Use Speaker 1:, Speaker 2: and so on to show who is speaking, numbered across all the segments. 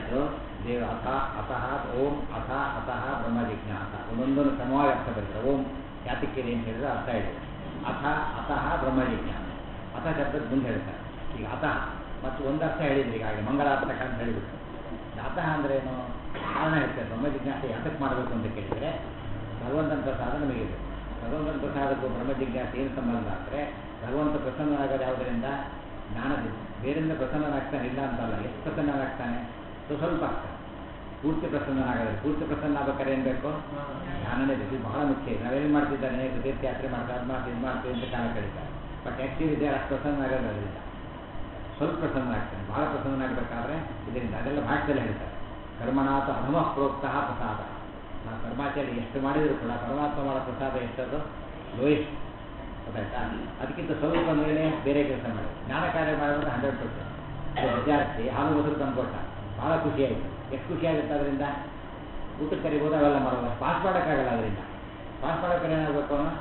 Speaker 1: ಇದು ದೇವ ಅಥ ಅತಃ ಓಂ ಅಥ ಅತಃ ಬ್ರಹ್ಮ ಜಿಜ್ಞಾಸ ಒಂದೊಂದನ್ನು ಕ್ರಮವಾಗಿ ಅರ್ಥ ಬರೀತಾರೆ. ಓಂ ಯಾತಕ್ಕಿದೆ ಅಂತ ಹೇಳಿದ್ರೆ ಅರ್ಥ ಇದೆ. ಅಥ ಅತಃ ಬ್ರಹ್ಮ ಜಿಜ್ಞಾಸ ಅಥ ಶಬ್ದದ ಮುಂದೆ ಹೇಳ್ತಾರೆ. ಈಗ ಅತಃ ಮತ್ತು ಒಂದು ಅರ್ಥ ಹೇಳಿದ್ರು ಈಗಾಗಲೇ ಮಂಗಳಾರ್ಥಕ ಅಂತ ಹೇಳಿಬಿಟ್ಟು. ಅತಃ ಅಂದರೆ ಏನು ಕಾರಣ ಹೇಳ್ತಾರೆ. ಬ್ರಹ್ಮ ಜಿಜ್ಞಾಸೆ ಯಾತಕ್ಕೆ ಮಾಡಬೇಕು ಅಂತ ಕೇಳಿದರೆ ಭಗವಂತನ ಪ್ರಸಾದ ನಮಗಿದೆ. ಭಗವಂತನ ಪ್ರಸಾದಕ್ಕೂ ಬ್ರಹ್ಮ ಜಿಜ್ಞಾಸೆ ಏನು ಸಂಬಂಧ ಅಂದರೆ ಭಗವಂತ ಪ್ರಸನ್ನನಾಗೋದು ಯಾವುದರಿಂದ? ಜ್ಞಾನದಿಂದ. ಬೇರೆಯಿಂದ ಪ್ರಸನ್ನನಾಗ್ತಾನೆ ಇಲ್ಲ ಅಂತಲ್ಲ. ಎಷ್ಟು ಪ್ರಸನ್ನನಾಗ್ತಾನೆ? ಸ್ವಲ್ಪ ಆಗ್ತಾನೆ. ಪೂರ್ತಿ ಪ್ರಸನ್ನನಾಗೋದ್ರೆ ಪೂರ್ತಿ ಪ್ರಸನ್ನ ಆಗ್ಬೇಕಾದ್ರೆ ಏನು ಬೇಕು? ಜ್ಞಾನನೇ ಬೇಕು. ಇದು ಬಹಳ ಮುಖ್ಯ. ನಾವೇನು ಮಾಡ್ತಿದ್ದಾನೆ ತೀರ್ಥಯಾತ್ರೆ ಮಾಡ್ತಾ ಅದು ಮಾಡ್ತೀವಿ ಇದು ಮಾಡ್ತೀವಿ ಅಂತ ಕಾಲ ಕಳೀತಾರೆ. ಬಟ್ ಆ್ಯಕ್ಚುಲಿ ಇದೆ ಅಷ್ಟು ಪ್ರಸನ್ನ ಆಗೋದು ಅದರಿಂದ. ಸ್ವಲ್ಪ ಪ್ರಸನ್ನ ಆಗ್ತಾನೆ. ಬಹಳ ಪ್ರಸನ್ನನಾಗಬೇಕಾದ್ರೆ ಇದರಿಂದ. ಅದೆಲ್ಲ ಭಾಷೆದಲ್ಲಿ ಹೇಳ್ತಾರೆ. ಕರ್ಮಣಾಥ ಅಧಮ ಪ್ರೋಕ್ತಃ ಪ್ರಸಾದ. ನಾವು ಕರ್ಮಾಚರಣೆ ಎಷ್ಟು ಮಾಡಿದರೂ ಕೂಡ ಪರಮಾತ್ಮ ಮಾಡೋ ಪ್ರಸಾದ ಎಷ್ಟದು? ಲೋಯೆಸ್ಟ್. ಗೊತ್ತಾಯ್ತಾ? ಅದಕ್ಕಿಂತ ಸ್ವಲ್ಪ ಮೇಲೆ ಬೇರೆ ಕೆಲಸ ಮಾಡಿ ಜ್ಞಾನ ಕಾರ್ಯ ಮಾಡೋದು 100%. ವಿದ್ಯಾರ್ಥಿ ಹಾಲು ಮೊಸರು ತಂದುಕೊಟ್ಟ, ಭಾಳ ಖುಷಿಯಾಯಿತು. ಎಷ್ಟು ಖುಷಿಯಾಗುತ್ತೆ ಅದರಿಂದ? ಊಟಕ್ಕೆ ಕರಿಬೋದು, ಅವೆಲ್ಲ ಮಾಡೋದು. ಪಾಸ್ ಮಾಡೋಕ್ಕಾಗಲ್ಲ ಅದರಿಂದ. ಪಾಸ್ ಮಾಡೋಕ್ಕೆ ಏನಾಗಬೇಕು? ಅವನು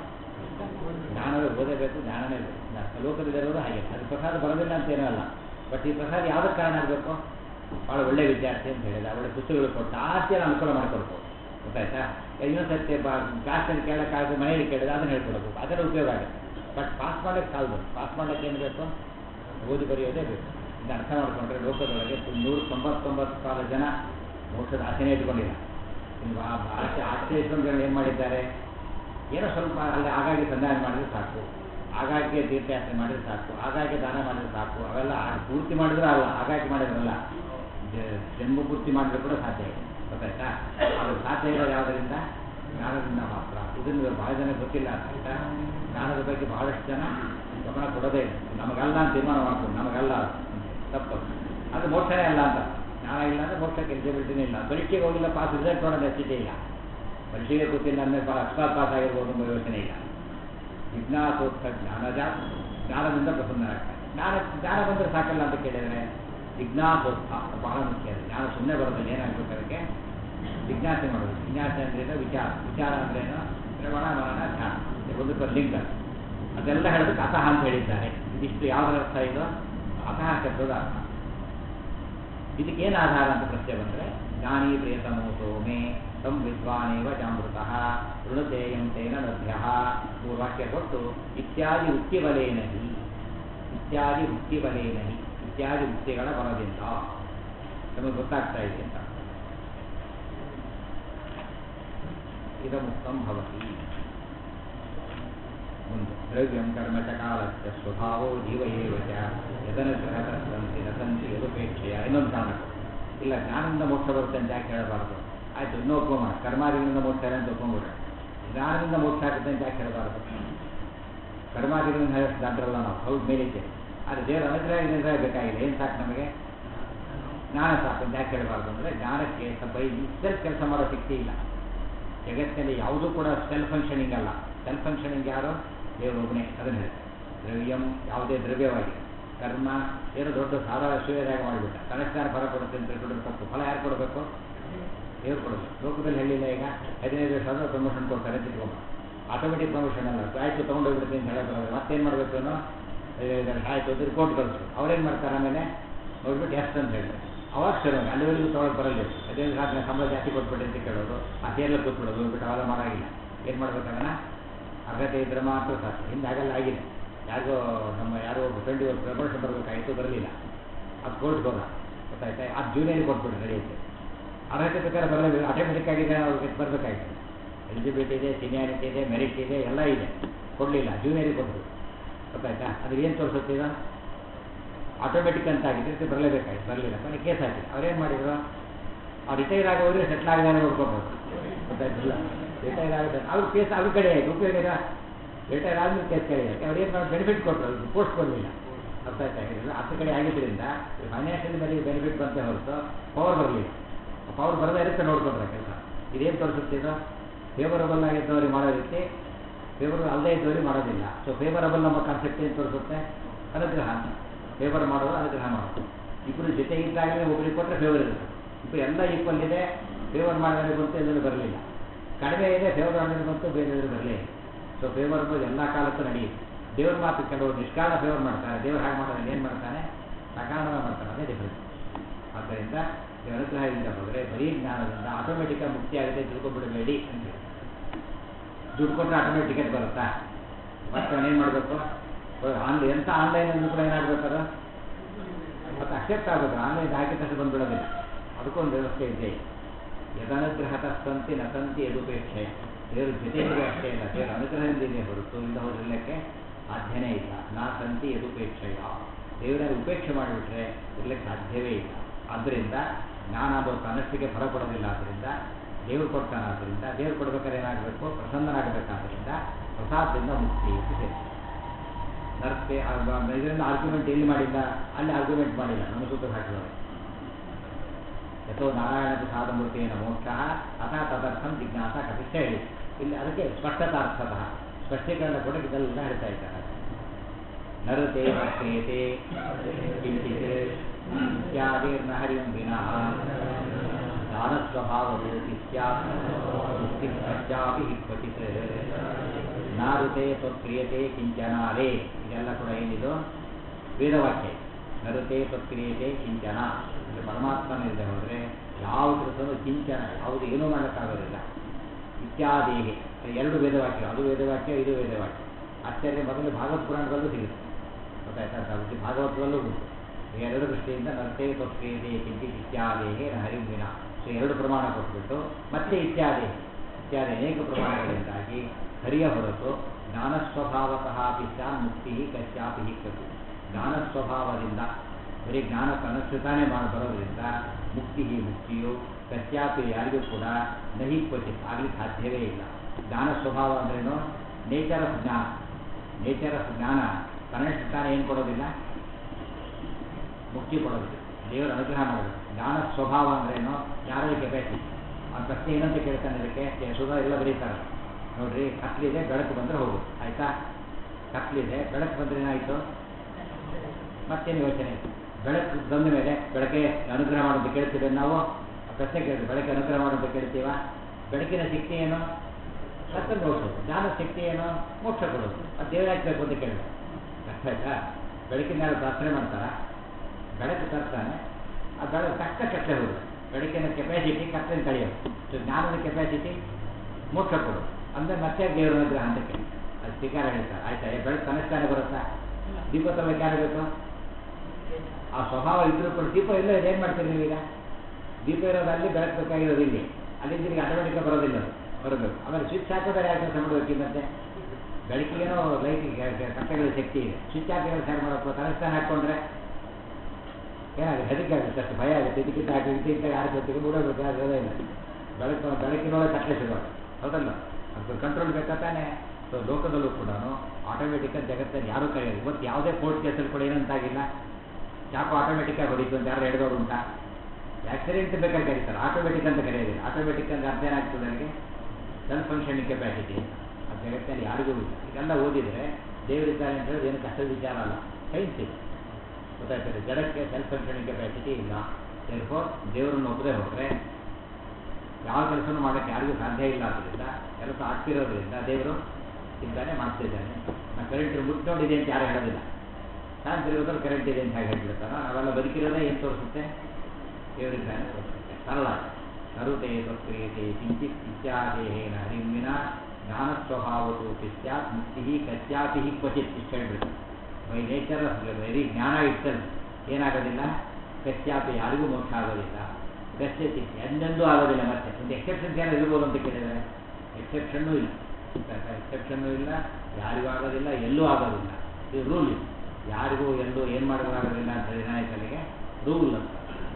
Speaker 1: ಜ್ಞಾನವೇ ಓದಬೇಕು, ಜ್ಞಾನನೇ ಬೇಕು. ಲೋಕದಲ್ಲಿರೋದು ಹಾಗೆ. ಅದು ಪ್ರಸಾದ ಬರೋದಿಲ್ಲ ಅಂತ ಏನೂ ಅಲ್ಲ. ಬಟ್ ಈ ಪ್ರಸಾದ ಯಾವುದಕ್ಕೆ ಕಾರಣ ಆಗಬೇಕು? ಭಾಳ ಒಳ್ಳೆ ವಿದ್ಯಾರ್ಥಿ ಅಂತ ಹೇಳಿದ, ಒಳ್ಳೆ ಪುಸ್ತಕಗಳು ಕೊಟ್ಟು ಆಸ್ತಿಯನ್ನು ಅನುಕೂಲ ಮಾಡಿಕೊಡ್ಬೋದು. ಗೊತ್ತಾಯ್ತಾ? ಇನ್ನೊಂದು ಸರ್ತಿ ಕ್ಲಾಸಲ್ಲಿ ಕೇಳೋಕ್ಕಾಗದೆ ಮನೆಯಲ್ಲಿ ಕೇಳಿದ್ರೆ ಅದನ್ನು ಹೇಳ್ಕೊಡ್ಬೇಕು. ಅದರ ಉಪಯೋಗ ಆಗುತ್ತೆ. ಬಟ್ ಪಾಸ್ ಮಾಡೋಕ್ಕೆ ಸಾಲದು. ಪಾಸ್ ಮಾಡೋಕ್ಕೆ ಏನು ಬೇಕು? ಓದಿ ಬರೆಯೋದೇ ಬೇಕು. ಇದನ್ನು ಅರ್ಥ ಮಾಡಿಕೊಂಡ್ರೆ ಲೋಕದೊಳಗೆ 199 ಜನ ಮೋಕ್ಷದ ಆಸೆನೇ ಇಟ್ಕೊಂಡಿಲ್ಲ. ಇನ್ನು ಆಸೆ ಇಟ್ಕೊಂಡು ಜನ ಏನು ಮಾಡಿದ್ದಾರೆ? ಏನೋ ಸ್ವಲ್ಪ ಅಲ್ಲಿ ಆಗಾಗ್ಗೆ ಸಂಧಾನ ಮಾಡಿದ್ರೆ ಸಾಕು, ಆಗಾಗ್ಗೆ ತೀರ್ಥಯಾತ್ರೆ ಮಾಡಿದ್ರೆ ಸಾಕು, ಆಗಾಗ್ಗೆ ದಾನ ಮಾಡಿದ್ರೆ ಸಾಕು. ಅವೆಲ್ಲ ಪೂರ್ತಿ ಮಾಡಿದ್ರೆ ಅಲ್ಲ, ಆಗಾಗ್ಗೆ ಮಾಡಿದ್ರಲ್ಲ. ಜನ್ಮ ಪೂರ್ತಿ ಮಾಡಿದ್ರೆ ಕೂಡ ಸಾಧ್ಯ ಇದೆ. ಗೊತ್ತಾಯ್ತಾ? ಅದು ಸಾಧ್ಯ ಇರೋದು ಯಾವುದರಿಂದ? ಜ್ಞಾನದಿಂದ ಮಾತ್ರ. ಇದನ್ನು ಭಾಳ ಜನ ಗೊತ್ತಿಲ್ಲ ಅಂತ. ಜ್ಞಾನದ ಬಗ್ಗೆ ಬಹಳಷ್ಟು ಜನ ಗಮನ ಕೊಡೋದೇ ಇಲ್ಲ. ನಮಗಲ್ಲ ಅಂತ ತೀರ್ಮಾನ ಮಾಡ್ಕೊಂಡು ನಮಗಲ್ಲ ತಪ್ಪು. ಅದು ಮೋಕ್ಷನೇ ಅಲ್ಲ ಅಂತ. ಜ್ಞಾನ ಇಲ್ಲ ಅಂದರೆ ಮೋಕ್ಷಕ್ಕೆ ಎಲಿಜಿಬಿಲಿಟಿನೇ ಇಲ್ಲ. ಪರೀಕ್ಷೆಗೆ ಹೋಗಿಲ್ಲ, ಪಾಸ್ ರಿಸಲ್ಟ್ ನೋಡೋದು ಹೆಚ್ಚಿದೆ ಇಲ್ಲ. ಪರೀಕ್ಷೆಗೆ ಗೊತ್ತಿಲ್ಲ ಅಂದರೆ ಅಕ್ಷರ ಪಾಸ್ ಆಗಿರ್ಬೋದು ಎಂಬ ಯೋಚನೆ ಇಲ್ಲ. ಜಿಜ್ಞಾಸೋತ್ಥ ಜ್ಞಾನಜ, ಜ್ಞಾನದಿಂದ ಪ್ರಸನ್ನರಾಗ್ತಾರೆ. ಜ್ಞಾನ ಬಂದರೆ ಸಾಕಲ್ಲ ಅಂತ ಕೇಳಿದರೆ ಜಿಜ್ಞಾಸೋತ್ಥ ಬಹಳ ಮುಖ್ಯ. ಜ್ಞಾನ ಸುಮ್ಮನೆ ಬರೋದಿಲ್ಲ. ಏನಾಗಬೇಕು? ಅದಕ್ಕೆ ಜಿಜ್ಞಾಸೆ ಮಾಡೋದು. ಜಿಜ್ಞಾಸೆ ಅಂದ್ರೇನು? ವಿಚಾರ ಅಂದ್ರೇನು? ಶ್ರವಣ ಮರಣ ಧ್ಯಾನ. ಒಂದಕ್ಕೆ ಲಿಂಕ್. ಅದೆಲ್ಲ ಹೇಳೋದಕ್ಕೆ ಅತಃ ಅಂತ ಹೇಳಿದ್ದಾರೆ. ಇದಿಷ್ಟು ಯಾವುದರ ಅರ್ಥ? ಇದು ಅತಃ ಶಬ್ದದ ಅರ್ಥ. ಇದಕ್ಕೇನು ಆಧಾರ ಅಂತ ಪ್ರಶ್ನೆ ಬಂದರೆ ಜ್ಞಾನಿ ಪ್ರಿಯತಮೋಸೋ ಮೇ ತಂ ವಿದ್ವಾನೇವ ಜಾಮೃತಃ ಋಣತೇಯಂ ತೇನ ಲಭ್ಯಃ. 3 ವಾಕ್ಯ ಕೊಟ್ಟು ಇತ್ಯಾದಿ ಉಕ್ತಿಬಲೇನಹಿ, ಇತ್ಯಾದಿ ಉಕ್ತಿಬಲೇನಹಿ, ಇತ್ಯಾದಿ ಉಕ್ತಿಗಳ ಬಲದಿಂದ ನಮಗೆ ಗೊತ್ತಾಗ್ತಾ ಇದೆ ಅಂತ. ಇದಮುಕ್ತಂ ಭವತಿ. ಮುಂದೆ ದ್ರವ್ಯಂ ಕರ್ಮ ಚ ಕಾಲಶ್ಚ ಸ್ವಭಾವೋ ಜೀವ ಏವ ಚ ಯದನುಗ್ರಹತಂತಿ ನತಂತಿ ಯದುಪೇಕ್ಷೆಯ. ಇನ್ನೊಂದು ಕಾರಣ ಇಲ್ಲ. ಜ್ಞಾನದಿಂದ ಮೋಕ್ಷ ಬರುತ್ತೆ ಅಂತ ಯಾಕೆ ಹೇಳಬಾರ್ದು? ಆಯಿತು, ಇನ್ನೂ ಒಪ್ಕೊಂಬೋಣ. ಕರ್ಮಾದಿಗಳಿಂದ ಮೋಕ್ಷ ಅಂತ ಒಪ್ಕೊಂಡ್ಬಿಡ್ರೆ ಜ್ಞಾನದಿಂದ ಮೋಕ್ಷ ಆಗುತ್ತೆ ಅಂತ ಯಾಕೆ ಹೇಳಬಾರ್ದು? ಕರ್ಮಾದಿಗಳಿಂದ ಹೇಳಿಸಿದ್ರಲ್ಲ ನಾವು, ಹೌದು ಮೇಲಿದ್ದೆ. ಆದರೆ ದೇವರ ಅನುಗ್ರಹ ಬೇಕಾಗಿದೆ. ಏನು ಸಾಕು ನಮಗೆ? ಜ್ಞಾನ ಸಾಕು ಅಂತ ಯಾಕೆ ಹೇಳಬಾರ್ದು ಅಂದರೆ ಜ್ಞಾನಕ್ಕೆ ಸ್ವಲ್ಪ ಸೆಲ್ಫ್ ಕೆಲಸ ಮಾಡೋ ಶಕ್ತಿ ಇಲ್ಲ. ಜಗತ್ತಿನಲ್ಲಿ ಯಾವುದೂ ಕೂಡ ಸೆಲ್ಫ್ ಫಂಕ್ಷನಿಂಗ್ ಅಲ್ಲ. ಸೆಲ್ಫ್ ಫಂಕ್ಷನಿಂಗ್ ಯಾರು? ದೇವರೊಬ್ಬನೇ. ಅದನ್ನು ಹೇಳ್ತಾರೆ. ದ್ರವ್ಯಂ ಯಾವುದೇ ದ್ರವ್ಯವಾಗಿ, ಕರ್ಮ ಏನೋ ದೊಡ್ಡ ಸಾರ ಸೂರ್ಯದಾಗ ಮಾಡಿಬಿಟ್ಟ ತನಸ್ಕಾರ ಫಲ ಕೊಡುತ್ತೆ ಅಂತ ತಿಳ್ಕೊಂಡ್ರೆ ತಪ್ಪು. ಫಲ ಯಾರು ಕೊಡಬೇಕು? ದೇವ್ರು ಕೊಡಬೇಕು. ಲೋಕದಲ್ಲಿ ಹೇಳಿಲ್ಲ. ಈಗ 15 ವರ್ಷ ಆದರೂ ಪ್ರಮೋಷನ್ ಕೊಡ್ತಾರೆ ಅಂತ ಇಟ್ಕೊಂಡು ಆಟೋಮೆಟಿಕ್ ಪ್ರಮೋಷನ್ ಅಲ್ಲ. ಆಯಿತು ತೊಗೊಂಡೋಗ್ಬಿಡ್ತೀನಿ ಅಂತ ಹೇಳೋದು. ಮತ್ತೇನು ಮಾಡಬೇಕು? 15 ವರ್ಷ ಆಯಿತು ಅಂತ ರಿಪೋರ್ಟ್ ಕಳಿಸು. ಅವ್ರೇನು ಮಾಡ್ತಾರೆ? ಆಮೇಲೆ ನೋಡ್ಬಿಟ್ಟು ಎಷ್ಟು ಅಂತ ಹೇಳ್ತಾರೆ. ಅವಾಗ ಸರಿ ಅಲ್ಲಿವರೆಗೂ ತೊಗೊಳಕ್ಕೆ ಬರಲ್ಲ. 15 ವರ್ಷ ಸಂಬಳ ಜಾಸ್ತಿ ಕೊಟ್ಬಿಟ್ಟು ಅಂತ ಕೇಳೋದು, ಆ ಸೇರ್ಲೆ ಕೂತ್ಬಿಡೋದು. ಹೋಗ್ಬಿಟ್ಟು ಅವೆಲ್ಲ ಮಾಡೋಂಗಿಲ್ಲ. ಏನು ಮಾಡ್ಬೇಕಾಗಣ? ಅರ್ಹತೆ ಇದ್ರೆ ಮಾತ್ರ ಸಾಕು. ಹಿಂದೆ ಹಾಗೆಲ್ಲ ಆಗಿದೆ. ಯಾರಿಗೋ ಯಾರೋ ಒಬ್ಬ ಫ್ರೆಂಡ್ ಪ್ರಮೋಷನ್ ಬರಬೇಕಾಗಿತ್ತು, ಬರಲಿಲ್ಲ. ಅದು ಕೋರ್ಟ್ಗೆ ಹೋದ. ಗೊತ್ತಾಯ್ತಾ? ಅದು ಜೂನಿಯರಿಗೆ ಕೊಟ್ಬಿಟ್ಟು ನಡೆಯುತ್ತೆ. ಅರ್ಹತೆ ಪ್ರಕಾರ ಬರಲೇಬೇಕು. ಆಟೋಮೆಟಿಕ್ ಆಗಿದೆ. ಅವ್ರಿಗೆ ಬರಬೇಕಾಗಿತ್ತು. ಎಲಿಜಿಬಿಲಿಟಿ ಇದೆ, ಸೀನಿಯಾರಿಟಿ ಇದೆ, ಮೆರಿಟ್ ಇದೆ, ಎಲ್ಲ ಇದೆ. ಕೊಡಲಿಲ್ಲ, ಜೂನಿಯರಿಗೆ ಕೊಟ್ಟರು. ಗೊತ್ತಾಯ್ತಾ? ಅದು ಏನು ತೋರಿಸುತ್ತೆ? ಇದು ಆಟೋಮೆಟಿಕ್ ಅಂತ ಆಗಿದೆ. ಬರಲೇಬೇಕಾಗಿತ್ತು, ಬರಲಿಲ್ಲ. ಕೊನೆ ಕೇಸ್ ಹಾಕಿ ಅವ್ರೇನು ಮಾಡಿದ್ರು? ಅವ್ರು ರಿಟೈರ್ ಆಗೋರಿಗೆ ಸೆಟ್ಲ್ ಆಗದಾನೆ ನೋಡ್ಕೋಬೇಕು. ಗೊತ್ತಾಯ್ತಿಲ್ಲ? ರಿಟೈರ್ ಆಗಿದೆ ಅವ್ರ ಕೇಸ್ ಅವ್ರ ಕಡೆ ಆಯಿತು. ಉಪಯೋಗ ಇಲ್ಲ. ರಿಟೈರ್ ಆದ್ಮೇಲೆ ಕೇಸ್ ಕಡೆ ಆಯಿತು. ಅವ್ರು ಏನು ಮಾಡಿ ಬೆನಿಫಿಟ್ ಕೊಟ್ಟರು, ಅವ್ರಿಗೆ ಪೋಸ್ಟ್ ಕೊಡಲಿಲ್ಲ. ಅರ್ಥ ಆಯ್ತಾ? ಹತ್ತು ಕಡೆ ಆಗಿದ್ದರಿಂದ ಫೈನಾನ್ಷಿಯಲ್ ಮೇಲೆ ಬೆನಿಫಿಟ್ ಬಂತೆ ಹೊರತು ಪವರ್ ಬರಲಿಲ್ಲ. ಪವರ್ ಬರದೇ ಇರುತ್ತೆ ನೋಡ್ಕೊಂಡ್ರೆ ಕೆಲಸ. ಇದೇನು ತೋರಿಸುತ್ತೆ? ಇದು ಫೇವರಬಲ್ ಆಗಿದ್ದವ್ರಿಗೆ ಮಾಡೋ ರೀತಿ, ಫೇವರಬಲ್ ಅಲ್ಲದೇ ಇದ್ದವ್ರಿಗೆ ಮಾಡೋದಿಲ್ಲ. ಸೊ ಫೇವರಬಲ್ ನಮ್ಮ ಕಾನ್ಸೆಪ್ಟ್ ಏನು ತೋರಿಸುತ್ತೆ? ಅನುಗ್ರಹ ಅಂತ. ಫೇವರ್ ಮಾಡೋದು, ಅನುಗ್ರಹ ಮಾಡೋದು. ಇಬ್ಬರು ಜೊತೆಗಿದ್ದಾಗಲೇ ಒಬ್ಬರಿಗೆ ಕೊಟ್ಟರೆ ಫೇವರ್ ಇರುತ್ತೆ. ഇപ്പോൾ ಎಲ್ಲ ಈಕ್ವಲ್ ಇದೆ. ಫೇವರ್ ಮಾಡಿದ್ರೆ ಬಂತು, ಎಲ್ಲರೂ ಬರಲಿಲ್ಲ. ಕಡಿಮೆ ಇದೆ, ಫೇವರ್ ಮಾಡಿದ್ರೆ ಬಂತು, ಬೇರೆ ಬರಲೇ. ಸೊ ಫೇವರ್ ಅನ್ನೋದು ಎಲ್ಲ ಕಾಲಕ್ಕೂ ನಡೆಯುತ್ತೆ. ದೇವ್ರ ಮಾತು ಕೆಲವರು ನಿಷ್ಕಾರಣ ಫೇವರ್ ಮಾಡ್ತಾರೆ. ದೇವರು ಹಾಗೆ ಮಾಡೋದು ಏನು ಮಾಡ್ತಾನೆ? ಸಕಾರಣ ಮಾಡ್ತಾನೆ. ಅದೇ ಡಿಫ್ರೆನ್ಸ್. ಆದ್ದರಿಂದ ಈ ಅನುಗ್ರಹದಿಂದ ಹೋದರೆ ಬರೀ ಜ್ಞಾನದಿಂದ ಆಟೋಮೆಟಿಕ್ಕಾಗಿ ಮುಕ್ತಿ ಆಗುತ್ತೆ ತಿಳ್ಕೊಬಿಡಬೇಡಿ ಅಂತ ಹೇಳಿ. ದುಡ್ಡು ಕೊಟ್ಟರೆ ಆಟೋಮೆಟಿಕ್ ಟಿಕೆಟ್ ಬರುತ್ತಾ? ಮತ್ತೆ ಅವನೇನು ಮಾಡಬೇಕು? ಎಂಥ ಆನ್ಲೈನಲ್ಲಿ ಕೂಡ ಏನಾಗಬೇಕದು ಮತ್ತು ಅಕ್ಸೆಪ್ಟ್ ಆಗಬೇಕು. ಆನ್ಲೈನ್ ಹಾಕಿದ ತಕ್ಷಣ ಬಂದುಬಿಡೋದಿಲ್ಲ, ಅದಕ್ಕೊಂದು ವ್ಯವಸ್ಥೆ ಇದೆ. ಯದನುಗ್ರಹತ ಸಂತಿ ನಸಂತಿ ಯದುಪೇಕ್ಷೆ. ದೇವರು ಜೊತೆಗೆ ಅಷ್ಟೇ ಇಲ್ಲ, ದೇವರ ಅನುಗ್ರಹದಿಂದ ಇದೆ ಹೊರತು ಇಲ್ಲ ಹೋಗಿರಲಿಕ್ಕೆ ಸಾಧ್ಯನೇ ಇಲ್ಲ. ನಾ ಸಂತಿ ಯದುಪೇಕ್ಷೆಯ, ದೇವರಲ್ಲಿ ಉಪೇಕ್ಷೆ ಮಾಡಿಬಿಟ್ರೆ ಇರಲಿಕ್ಕೆ ಸಾಧ್ಯವೇ ಇಲ್ಲ. ಆದ್ದರಿಂದ ಜ್ಞಾನ ಅದು ತನ್ನಷ್ಟಿಗೆ ಫಲ ಕೊಡೋದಿಲ್ಲ. ಆದ್ದರಿಂದ ದೇವರು ಕೊಡ್ತಾನಾದ್ದರಿಂದ ದೇವರು ಕೊಡ್ಬೇಕಾದ್ರೆ ಏನಾಗಬೇಕು? ಪ್ರಸನ್ನನಾಗಬೇಕಾದ್ರಿಂದ ಪ್ರಸಾದದಿಂದ ಮುಕ್ತಿ ಅಂತ ಹೇಳಿ. ನರ್ತೆ ಇದರಿಂದ ಆರ್ಗ್ಯುಮೆಂಟ್ ಎಲ್ಲಿ ಮಾಡಿಲ್ಲ, ಅಲ್ಲಿ ಆರ್ಗ್ಯುಮೆಂಟ್ ಮಾಡಿಲ್ಲ. ನಮ್ಮ ಸೂತ್ರ ಹಾಕಿದವರು ಯಥೋ ನಾರಾಯಣ ಪ್ರಸಾದ ಮೂರ್ತಿಯನ್ನು ಮೋಕ್ಷ ಅಥ ತದರ್ಥಂ ಜಿಜ್ಞಾಸ ಕಪಿಷ್ಠ ಹೇಳಿ. ಇಲ್ಲಿ ಅದಕ್ಕೆ ಸ್ಪಷ್ಟತಾರ್ಥತಃ ಸ್ಪಷ್ಟೀಕರಣ ಕೂಡ ಇದೆಲ್ಲ ಹೇಳ್ತಾ ಇದ್ದಾರೆ. ನರತೆ ವರ್ತೆಯತೆ ಕಿಂಚಿತ್ ಇತ್ಯಾದಿರ್ನ ಹರಿಂ ವಿನಃ ಜ್ಞಾನಸ್ವಭಾವಭೂತಿ ಸ್ಯಾತ್ ಮುಕ್ತಿ ಸತ್ಯಾಪಿ ಕ್ವಚಿತ್ ನಾರುತೆ ತ್ವತ್ಕ್ರಿಯತೆ ಕಿಂಚನಾರೇ. ಇದೆಲ್ಲ ಕೂಡ ಏನಿದು ವೇದವಾಕ್ಯ. ನರುತೆ ತ್ವತ್ಕ್ರಿಯತೆ ಕಿಂಚನ. ಇದು ಪರಮಾತ್ಮನಿಂದ ಹೋದರೆ ಯಾವ ಕೆಲಸವೂ ಕಿಂಚನ ಯಾವುದು ಏನೂ ಮಾಡೋಕ್ಕಾಗೋದಿಲ್ಲ. ಇತ್ಯಾದಿಗೆ ಎರಡು ವೇದವಾಕ್ಯ, ಅದು ವೇದವಾಕ್ಯ ಇದು ವೇದವಾಕ್ಯ. ಆಶ್ಚರ್ಯ ಮೊದಲು ಭಾಗವತ್ ಪುರಾಣದಲ್ಲೂ ಸಿಗುತ್ತೆ, ಗೊತ್ತಾಯ್ತಾ? ಭಾಗವತದಲ್ಲೂ ಉಂಟು. ಎರಡು ದೃಷ್ಟಿಯಿಂದ ನರತೆ ತ್ವತ್ಕ್ರಿಯತೆ ಕಿಂಚಿತ್ ಇತ್ಯಾದಿಗೆ ಹರಿಂ ವಿನ. ಸೊ ಎರಡು ಪ್ರಮಾಣ ಕೊಟ್ಬಿಟ್ಟು ಮತ್ತೆ ಇತ್ಯಾದಿ ಅನೇಕ ಪ್ರಮಾಣಗಳಿಂದಾಗಿ ಹರಿಯ ಹೊರತು ಜ್ಞಾನಸ್ವಭಾವತಃ ಪಿಸ್ಯಾನ್ ಮುಕ್ತಿ ಕಶ್ಯಾಪಿ ಹಿಕ್ಕತಿ. ಜ್ಞಾನಸ್ವಭಾವದಿಂದ ಬರೀ ಜ್ಞಾನ ತನ್ನಷ್ಟತಾನೇ ಬರೋದ್ರಿಂದ ಮುಕ್ತಿಯು ಕಶ್ಯಾಪಿ ಯಾರಿಗೂ ಕೂಡ ನಹಿ ಕ್ವಚಿತ್ ಆಗಲಿಕ್ಕೆ ಸಾಧ್ಯವೇ ಇಲ್ಲ. ಜ್ಞಾನ ಸ್ವಭಾವ ಅಂದ್ರೇನು? ನೇಚರ್ ಆಫ್ ಜ್ಞಾನ. ನೇಚರ್ ಆಫ್ ಜ್ಞಾನ ತನ್ನಷ್ಟತಾನೇ ಏನು ಕೊಡೋದಿಲ್ಲ? ಮುಕ್ತಿ ಕೊಡೋದಿಲ್ಲ. ದೇವರು ಅನುಗ್ರಹ ಮಾಡಬೇಕು. ಜ್ಞಾನ ಸ್ವಭಾವ ಅಂದ್ರೇನು? ಯಾರೋ ಕೆಪಾಸಿಟಿ. ಆ ಪ್ರಶ್ನೆ ಏನಂತ ಕೇಳ್ತಾನೆ, ಅದಕ್ಕೆ ಸುಧಾ ಎಲ್ಲ ಬರೀತಾರೆ ನೋಡ್ರಿ. ಕತ್ಲಿದೆ, ಬೆಳಕು ಬಂದರೆ ಹೋಗುದು, ಆಯಿತಾ? ಕತ್ಲಿದೆ, ಬೆಳಕು ಬಂದರೆ ಏನಾಯಿತು? ಮತ್ತೇನು ಯೋಚನೆ? ಬೆಳಕು ಬಂದ ಮೇಲೆ ಬೆಳಕೆ ಅನುಗ್ರಹ ಮಾಡೋದು ಕೇಳ್ತೀವಿ ನಾವು. ಪ್ರಶ್ನೆ ಕೇಳಿದ್ವಿ, ಬೆಳಕೆ ಅನುಗ್ರಹ ಮಾಡೋದು ಕೇಳ್ತೀವ? ಬೆಳಕಿನ ಶಕ್ತಿ ಏನು? ಕತ್ತನ್ನು ನೋಡಿಸೋದು. ಜ್ಞಾನದ ಶಕ್ತಿ ಏನು? ಮೋಕ್ಷ ಕೊಡೋದು. ಅದು ದೇವರು ಹಾಕಬೇಕು ಅಂತ ಕೇಳಿದೆ. ಅರ್ಥ ಆಯ್ತಾ? ಬೆಳಕಿನ ಯಾರು ಪ್ರಾರ್ಥನೆ ಮಾಡ್ತಾರ? ಬೆಳಕು ತರ್ತಾನೆ, ಆ ಬೆಳಕು ತಕ್ಕ ಕಟ್ಟೆ ಹೋಗುದು. ಬೆಳಕಿನ ಕೆಪಾಸಿಟಿ ಕತ್ತನ್ನು ಕಳೆಯೋದು. ಸೊ ಜ್ಞಾನದ ಕೆಪಾಸಿಟಿ ಮೋಕ್ಷ ಕೊಡೋದು. ಅಂದರೆ ಮತ್ತೆ ದೇವರ ಅನುಗ್ರಹ ಅಂತ ಕೇಳಿ ಅದು ಸ್ವೀಕಾರ ಹೇಳ್ತಾರೆ. ಆಯ್ತಾ? ಬೆಳಕು ತನ್ನಷ್ಟಾನೆ ಬರುತ್ತಾ? ದೀಪ ತರಬೇಕು ಯಾರು ಬೇಕು? ಆ ಸ್ವಭಾವ ಇದ್ರೂ ಕೂಡ ದೀಪ ಇಲ್ಲ, ಏನು ಮಾಡ್ತೀರಿ ನೀವೀಗ? ದೀಪ ಇರೋದು ಅಲ್ಲಿ, ಬೆಳಕು ಬೇಕಾಗಿರೋದು ಇಲ್ಲಿ. ಅಲ್ಲಿಂದ ಈಗ ಆಟೋಮೆಟಿಕ್ ಬರೋದಿಲ್ಲ, ಅದು ಬರಬೇಕು. ಆಮೇಲೆ ಸ್ವಿಚ್ ಹಾಕೋದಾರೆ ಯಾಕೆ ಕೆಲಸ ಮಾಡಬೇಕು? ಮತ್ತೆ ಬೆಳಕಿಗೇನೋ ಲೈಟಿಗೆ ಕಟ್ಟೆಗಳ ಶಕ್ತಿ ಇದೆ. ಸ್ವಿಚ್ ಹಾಕಿ ಕೆಲಸ ಮಾಡಬೇಕು. ತನ್ನಷ್ಟಾನೆ ಹಾಕ್ಕೊಂಡ್ರೆ ಏನಾಗುತ್ತೆ? ಅದಕ್ಕೆ ಆಗುತ್ತೆ, ಅಷ್ಟು ಭಯ ಆಗುತ್ತೆ. ಇದಕ್ಕಿಂತ ಹಾಕಿ ಇದಕ್ಕಿಂತ ಯಾರು ಜೊತೆಗೆ ಮೂಡಬೇಕು, ಯಾರು ಇಲ್ಲ. ಬೆಳಕಿನೊಳಗೆ ಕಟ್ಟಲೆ ಶುರುವಾಗುತ್ತೆ, ಹೌದಲ್ಲ? ಅದು ಕಂಟ್ರೋಲ್ ಬೇಕಾ ತಾನೆ? ಸೊ ಲೋಕದಲ್ಲೂ ಕೂಡ ಆಟೋಮೆಟಿಕ್ಕಾಗಿ ಜಗತ್ತಲ್ಲಿ ಯಾರೂ ಕರೆಯೋದು. ಇವತ್ತು ಯಾವುದೇ ಕೋರ್ಟ್ ಕೇಸಲ್ಲಿ ಕೂಡ ಏನಂತಾಗಿಲ್ಲ, ಯಾಕೋ ಆಟೋಮೆಟಿಕ್ಕಾಗಿ ಹೊಡಿತು ಅಂತ ಯಾರು ಹಿಡಿದವರು ಉಂಟಾ? ಆಕ್ಸಿಡೆಂಟ್ ಬೇಕಾಗಿ ಕರೀತಾರೆ, ಆಟೋಮೆಟಿಕ್ ಅಂತ ಕರೆಯೋದಿಲ್ಲ. ಆಟೋಮೆಟಿಕ್ ಅಂತ ಅರ್ಥ ಏನಾಗ್ತದೆ ನನಗೆ? Self functioning capacity. ಅದು ಜಗತ್ತಲ್ಲಿ ಯಾರಿಗೂ ಇಲ್ಲ. ಇದೆಲ್ಲ ಓದಿದರೆ ದೇವರಿದ್ದಾರೆ ಅಂತ ಹೇಳೋದು ಏನು ಕಷ್ಟದ ವಿಚಾರ ಅಲ್ಲ, ಸೈನ್ಸ್ ಇದೆ, ಗೊತ್ತಾಗ್ತದೆ. ಜಡಕ್ಕೆ ಸೆಲ್ಫ್ ಫಂಕ್ಷನಿಂಗ್ ಕೆಪಾಸಿಟಿ ಇಲ್ಲ. ದೇವರನ್ನು ಒಪ್ಪದೆ ಹೋದರೆ ಯಾವ ಕೆಲಸನೂ ಮಾಡೋಕ್ಕೆ ಯಾರಿಗೂ ಸಾಧ್ಯ ಇಲ್ಲ. ಆದ್ದರಿಂದ ಕೆಲಸ ಆಗ್ತಿರೋದ್ರಿಂದ ದೇವರು ಇದ್ದಾನೆ, ಮಾಡ್ತಿದ್ದಾನೆ. ನಾನು ಕರೆಂಟ್ ಮುಟ್ಕೊಂಡಿದೆ ಅಂತ ಯಾರು ಹೇಳೋದಿಲ್ಲ. ನಾನು ತಿರುಗೋದ್ರಲ್ಲಿ ಕರೆಂಟ್ ಇದೆ ಅಂತ ಹೇಗೆ ಹೇಳ್ಬಿಡ್ತಾರೋ, ನಾವೆಲ್ಲ ಬದುಕಿರೋದೇ ಏನು ತೋರಿಸುತ್ತೆ? ದೇವರಿದ್ದಾನೆ ತೋರಿಸುತ್ತೆ. ಸರಳ. ನರುತೆ ತ್ವತ್ಕ್ರಿಯತೆ ಕಿಂಚಿತ್ ಇತ್ಯಾದೇನ ಹರಿಂ ಜ್ಞಾನಸ್ವಭಾವತು ಸ್ಯಾತ್ ಮುಕ್ತಿ ಕಶ್ಯಾಪಿ ಕ್ವಚಿತ್. ಇಷ್ಟ ಹೇಳ್ಬಿಡ್ತಾರೆ. ಬೈ ನೇಚರ್ ಆಫ್ ವೆರಿ ಜ್ಞಾನ ಇಟ್ಟಲ್ಲಿ ಏನಾಗೋದಿಲ್ಲ? ಕಶ್ಯಾಪಿ ಯಾರಿಗೂ ಮೋಕ್ಷ ಆಗೋದಿಲ್ಲ. ಕಶ್ಯತಿ ಎಂದೆಂದೂ ಆಗೋದಿಲ್ಲ. ಮತ್ತೆ ಒಂದು ಎಕ್ಸೆಪ್ಷನ್ಸ್ ಏನೋ ಇರ್ಬೋದು ಅಂತ ಕೇಳಿದರೆ ಎಕ್ಸೆಪ್ಷನ್ನೂ ಇಲ್ಲ. ಎಕ್ಸೆಪ್ಷನ್ನೂ ಇಲ್ಲ, ಯಾರಿಗೂ ಆಗೋದಿಲ್ಲ, ಎಲ್ಲೂ ಆಗೋದಿಲ್ಲ. ಇದು ರೂಲ್ ಇದೆ. ಯಾರಿಗೂ ಎಲ್ಲೂ ಏನು ಮಾಡೋಕ್ಕಾಗೋದಿಲ್ಲ ಅಂತ ಹೇಳಿ ನಾಯಕನಿಗೆ ರೂಲ್ ಅಂತ.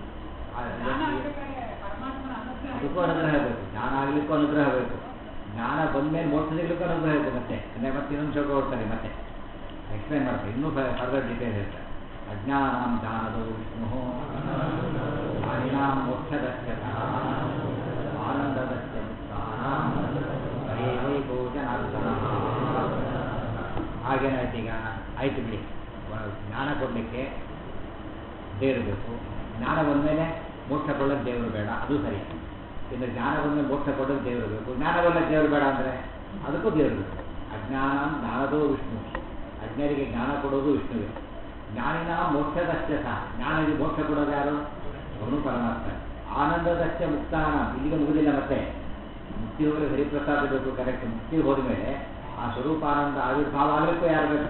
Speaker 1: ಅದಕ್ಕೂ ಅನುಗ್ರಹ ಬೇಕು. ಜ್ಞಾನ ಆಗಲಿಕ್ಕೂ ಅನುಗ್ರಹ ಬೇಕು. ಜ್ಞಾನ ಬಂದಮೇಲೆ ಮೋಕ್ಷ ಸಿಗಲಿಕ್ಕೂ ಅನುಗ್ರಹ ಬೇಕು. ಮತ್ತೆ ಇನ್ನೊಂದು ಶೋಕ ಹೋಗ್ತಾರೆ, ಮತ್ತೆ ಎಕ್ಸ್ಪ್ಲೈನ್ ಮಾಡ್ತಾರೆ, ಇನ್ನೂ ಫರ್ದರ್ ಡೀಟೇಲ್ ಹೇಳ್ತಾರೆ. ಅಜ್ಞಾನಾಂ ಜ್ಞಾನದೋ ವಿಷ್ಣು ಜ್ಞಾನಿನಾಂ ಮೋಕ್ಷದಸ್ಯತಃ ಆನಂದದಸ್ಯ ಮುಕ್ತಾನಾಂ ಹರೇವೈಕೋ ಜನಾರ್ದನಃ. ಹಾಗೇನಾಯ್ತು? ಈಗ ಆಯ್ತು ಬಿಡಿ, ಜ್ಞಾನ ಕೊಡಲಿಕ್ಕೆ ದೇವರು ಬೇಕು. ಜ್ಞಾನ ಬಂದಮೇಲೆ ಮೋಕ್ಷ ಕೊಡೋಕ್ಕೆ ದೇವರು ಬೇಡ, ಅದು ಸರಿ. ಇನ್ನು ಜ್ಞಾನ ಬಂದಮೇಲೆ ಮೋಕ್ಷ ಕೊಡೋಕ್ಕೆ ದೇವರು ಬೇಕು. ಜ್ಞಾನ ಕೊಡೋಕ್ಕೆ ದೇವರು ಬೇಡ ಅಂದರೆ ಅದಕ್ಕೂ ದೇವರು ಬೇಕು. ಅಜ್ಞಾನ ಜ್ಞಾನದೋ ವಿಷ್ಣು. ಅಜ್ಞರಿಗೆ ಜ್ಞಾನ ಕೊಡೋದು ವಿಷ್ಣುವೇ. ಜ್ಞಾನಿನ ಮೋಕ್ಷದಷ್ಟೇ ಸಹ. ಜ್ಞಾನಿಗೆ ಮೋಕ್ಷ ಕೊಡೋದು ಯಾರು? ಅವನು ಪರಮಾತ್ಮ. ಆನಂದದಶ್ಚ ಮುಕ್ತಾನ ಇಲ್ಲಿಗೆ ಮುಗುದಿಲ್ಲ. ಮತ್ತೆ ಮುಕ್ತಿ ಹೋಗಲಿ ಹರಿಪ್ರಸಾದ ಬೇಕು ಕರೆಕ್ಟ್. ಮುಕ್ತಿ ಹೋದ ಮೇಲೆ ಆ ಸ್ವರೂಪಾನಂದ ಆವಿರ್ಭಾವ ಆಗಲಿಕ್ಕೂ ಯಾರು ಬೇಕು?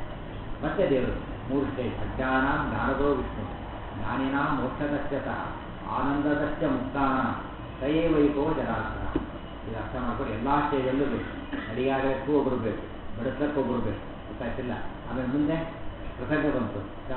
Speaker 1: ಮತ್ತೆ ದೇವರು 3 ಸ್ಟೇಜ್. ಅಜ್ಞಾನಾಂ ಜ್ಞಾನದೋ ವಿಷ್ಣು, ಜ್ಞಾನಿನಾಂ ಮೋಕ್ಷದಶ್ಚ ಸಹ, ಆನಂದದಶ್ಚ ಮುಕ್ತಾನ ಸಯೇವೈಕೋ ಜನಾರ್ದನ. ಇದು ಅರ್ಥ ಮಾಡ್ಕೊಂಡು ಎಲ್ಲ ಸ್ಟೇಜಲ್ಲೂ ಬೇಕು. ಅಡಿಯಾಗಲಿಕ್ಕೂ ಒಬ್ಬರು ಬೇಕು, ಬಡಿಸಲಿಕ್ಕೆ ಒಬ್ಬರು ಬೇಕು, ಗೊತ್ತಾಯ್ತಿಲ್ಲ. ಆಮೇಲೆ ಮುಂದೆ ಪ್ರಸಂಗ ಬಂತು,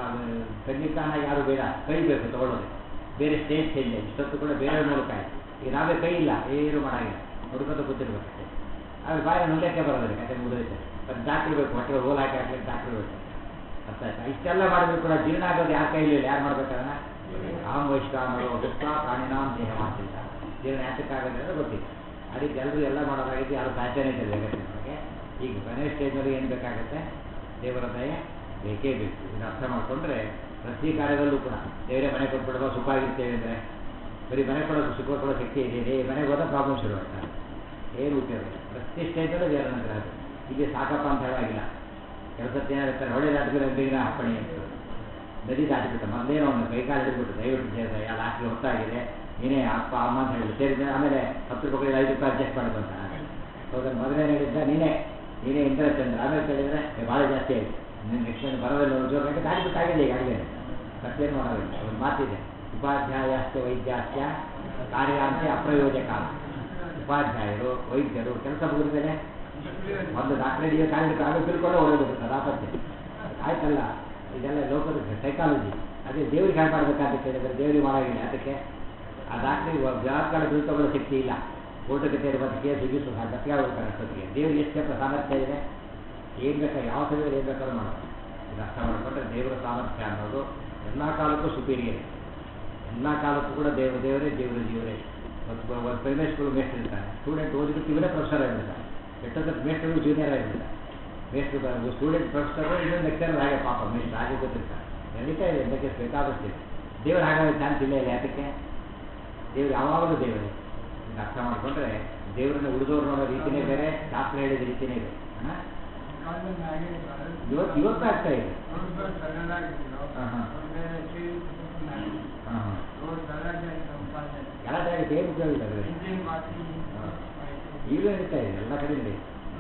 Speaker 1: ಖಂಡಿತಾನ ಯಾರು ಬೇಡ, ಕೈ ಬೇಕು ತಗೊಳ್ಳೋದು. ಬೇರೆ ಸ್ಟೇಜ್ ಚೇಂಜ್ ಆಯ್ತು. ಇಷ್ಟೊತ್ತು ಕೂಡ ಬೇರೆ ಮೂಲಕ ಆಯಿತು. ಈಗ ನಾವೇ ಕೈ ಇಲ್ಲ, ಏನು ಮಾಡಾಗಿಲ್ಲ, ಹುಡುಕೋದು ಗೊತ್ತಿರ್ಬೇಕಷ್ಟೇ. ಆಮೇಲೆ ಬಾಯಿನ ನುಂಗಕ್ಕೆ ಬರೋದಿಲ್ಲ, ಕತೆ ಮುಗಿದೈತೆ. ಅದು ಡಾಕ್ಟ್ರ್ ಬೇಕು, ಹೊಟ್ಟೆ ಹೋಲ್ ಹಾಕಿ ಹಾಕ್ಲಿಕ್ಕೆ ಡಾಕ್ಟ್ರ್ ಬೇಕು. ಅರ್ಥ ಆಯ್ತಾ? ಇಷ್ಟೆಲ್ಲ ಮಾಡಿದ್ರು ಕೂಡ ಜೀರ್ಣ ಆಗೋದು ಯಾರ ಕೈಲಿಲ್ಲ. ಯಾರು ಮಾಡ್ಬೇಕಾದ್ರೆ ಅಹಂ ವೈಷ್ಣವರು ಹುಟ್ಟ ಪ್ರಾಣಿನಾಂ ದೇಹ ಮಾಡ್ತಿಲ್ಲ. ಜೀರ್ಣ ಯಾತಕ್ಕಾಗತ್ತೆ ಅಂದರೆ ಗೊತ್ತಿಲ್ಲ. ಆ ರೀತಿ ಎಲ್ಲರೂ ಎಲ್ಲ ಮಾಡೋದಾಗಿದ್ದು ಯಾರು ಸಾಧ್ಯನೇ ಇಲ್ಲ ಜಗತ್ತಿನ ಬಗ್ಗೆ. ಈಗ ಕೊನೆಯ ಸ್ಟೇಜ್ನಲ್ಲಿ ಏನು ಬೇಕಾಗುತ್ತೆ? ದೇವರ ದಯೆ ಬೇಕೇ ಬೇಕು. ಇದನ್ನು ಅರ್ಥ ಮಾಡಿಕೊಂಡ್ರೆ ಪ್ರತಿ ಕಾರ್ಯದಲ್ಲೂ ಕೂಡ ದೇವರೇ ಮನೆ ಕೊಟ್ಬಿಡೋದು ಸುಖ ಆಗಿರ್ತೇವೆ ಅಂದರೆ ಬರೀ ಮನೆ ಕೊಡೋದು ಸುಖ ಕೊಡೋ ಶಕ್ತಿ ಇದೆ. ಮನೆಗೆ ಹೋದ ಪ್ರಾಬ್ಲಮ್ ಶುರುವಾಗ್ತದೆ. ಏನು ಉಪಯೋಗ ಇಲ್ಲ. ಪ್ರತಿ ಸ್ಟೇಜಲ್ಲೂ ದೇವರ ನಂತರ ಅದು ಇಲ್ಲಿ ಸಾಕಪ್ಪ ಅಂತ ಹೇಳಾಗಿಲ್ಲ. ಕೆಲಸಕ್ಕೆ ಏನಾಗಿರ್ತಾರೆ, ಹೊಳೆ ದಾಟಿದ್ರೆ ಬೇಗ ಅಪ್ಪಣೆ ಅಂತ ನದಿ ದಾಟಿಬಿಟ್ಟ ಮೊದಲೇನೋ ಒಂದು ಕೈಕಾಲು ಹಿಡಿದ್ಬಿಟ್ಟು ದಯವಿಟ್ಟು ಸೇರಿದ ಎಲ್ಲ ಹಾಕಿ ಹೊತ್ತಾಗಿದೆ, ನೀನೇ ಅಪ್ಪ ಅಮ್ಮ ಅಂತ ಹೇಳಿದ್ರು. ಸೇರಿದ ಆಮೇಲೆ 10 ರೂಪಾಯಿ 5 ರೂಪಾಯಿ ಅಡ್ಜಸ್ಟ್ ಮಾಡ್ಕೊಂತ ಹೋದ್ರೆ ಮೊದಲೇನು ಹೇಳಿದ್ದ, ನೀನೇ ಇಂಟ್ರೆಸ್ಟ್ ಅಂದ್ರೆ. ಆಮೇಲೆ ಕೇಳಿದರೆ ಭಾಳ ಜಾಸ್ತಿ ಆಯಿತು, ನಿನ್ನ ನೆಕ್ಸ್ಟ್ ಬರೋದಿಲ್ಲ ಜೋರಾಗಿ ದಾಟಿಬಿಟ್ಟಾಗಿದೆ. ಈಗಾಗಲೇ ಕತ್ತೇನು ಮಾಡೋದಿಲ್ಲ. ಒಂದು ಮಾತಿದೆ, ಉಪಾಧ್ಯಾಯಸ್ಯ ವೈದ್ಯಾಸ್ಯ ಕಾರ್ಯಾಂತೆ ಅಪ್ರಯೋಜಕ. ಉಪಾಧ್ಯಾಯರು ವೈದ್ಯರು ಕೆಲಸ ಮುಗಿದ ಮೇಲೆ ಒಂದು ಡಾಕ್ಟರೇಟಿಗೆ ಕಾರ್ಯ ತಿಳ್ಕೊಂಡು ಹೊರಗೋಗ್ಬಿಡ್ತಾರೆ ಆಪತ್ತೆ. ಆಯ್ತಲ್ಲ, ಇದೆಲ್ಲ ಲೋಕದ ಸೈಕಾಲಜಿ. ಅದೇ ದೇವ್ರಿಗೆ ಹ್ಯಾಂಡ್ ಮಾಡಬೇಕಂತ ಕೇಳಿದರೆ ದೇವ್ರಿಗೆ ಮಾಡೋಂಗಿಲ್ಲ. ಅದಕ್ಕೆ ಆ ಡಾಕ್ಟ್ರಿಗೆ ವ್ಯಾಪಾರ ತಿಳ್ಕೊಳ್ಳೋ ಶಕ್ತಿ ಇಲ್ಲ. ಕೋರ್ಟಿಗೆ ಸೇರಿ ಬಂದು ಕೇಸ್ ಗೀಸು ಗಟ್ಟಿ ಆಗ್ಬೇಕಾರೆ ಅಷ್ಟೊತ್ತಿಗೆ. ದೇವ್ರಿಗೆ ಎಷ್ಟು ಸಾಮರ್ಥ್ಯ ಇದೆ, ಏನು ಬೇಕಾ ಯಾವ ಸಮಯದಲ್ಲಿ ಏನು ಬೇಕಾದ್ರೂ ಮಾಡ್ತಾರೆ. ಇದು ಅರ್ಥ ಮಾಡಿಕೊಂಡ್ರೆ ದೇವರ ಸಾಮರ್ಥ್ಯ ಅನ್ನೋದು ಎಲ್ಲ ಕಾಲಕ್ಕೂ ಸುಪೀರಿಯರ್. ಎಲ್ಲ ಕಾಲಕ್ಕೂ ಕೂಡ ದೇವರೇ ಜೀವರೇ. ಒಂದು ಪ್ರೈಮರಿ ಸ್ಕೂಲ್ ಮೇಸ್ಟ್ರು ಇರ್ತಾರೆ, ಸ್ಟೂಡೆಂಟ್ ಓದಿಬಿಟ್ಟು ಇವರೇ ಪ್ರೊಫೆಸರ್ ಆಗಿರ್ತಾರೆ. ಎಷ್ಟೊಂದು ಮೇಸ್ಟ್ರು ಜೂನಿಯರ್ ಆಗಿರ್ತಾರೆ. ಮೇಸ್ಟ್ರು ಸ್ಟೂಡೆಂಟ್ ಪ್ರೊಫೆಸರು ಇನ್ನೊಂದು ಲೆಕ್ಚರ್ ಹಾಗೆ ಪಾಪ ಮೇಸ್ಟ್ರು ಹಾಗೆ ಗೊತ್ತಿರ್ತಾರೆ. ನಡೀತಾ ಇದೆ, ಇದಕ್ಕೆ ಬೇಕಾದಷ್ಟಿದೆ. ದೇವರು ಹಾಗಾದ್ರೆ ಚಾನ್ಸ್ ಇಲ್ಲ ಇಲ್ಲ. ಯಾತಕ್ಕೆ? ದೇವರು ಯಾವಾಗಲೂ ದೇವರೇ. ಇದು ಅರ್ಥ ಮಾಡಿಕೊಂಡ್ರೆ ದೇವರನ್ನ ಉಳಿದೋರು ನೋಡೋ ರೀತಿಯೇ ಬೇರೆ, ಶಾಸ್ತ್ರ ಹೇಳಿದ ರೀತಿಯೇ ಬೇರೆ. ಇವತ್ತು ಆಗ್ತಾ ಇದೆ. ಎಲ್ಲ ಜಾಗಕ್ಕೆ ಏನು ಉಪಯೋಗ ಇದೆ? ಈಗಲೂ ನಡೀತಾ ಇದೆ ಎಲ್ಲ ಕಡೆ ಇದೆ.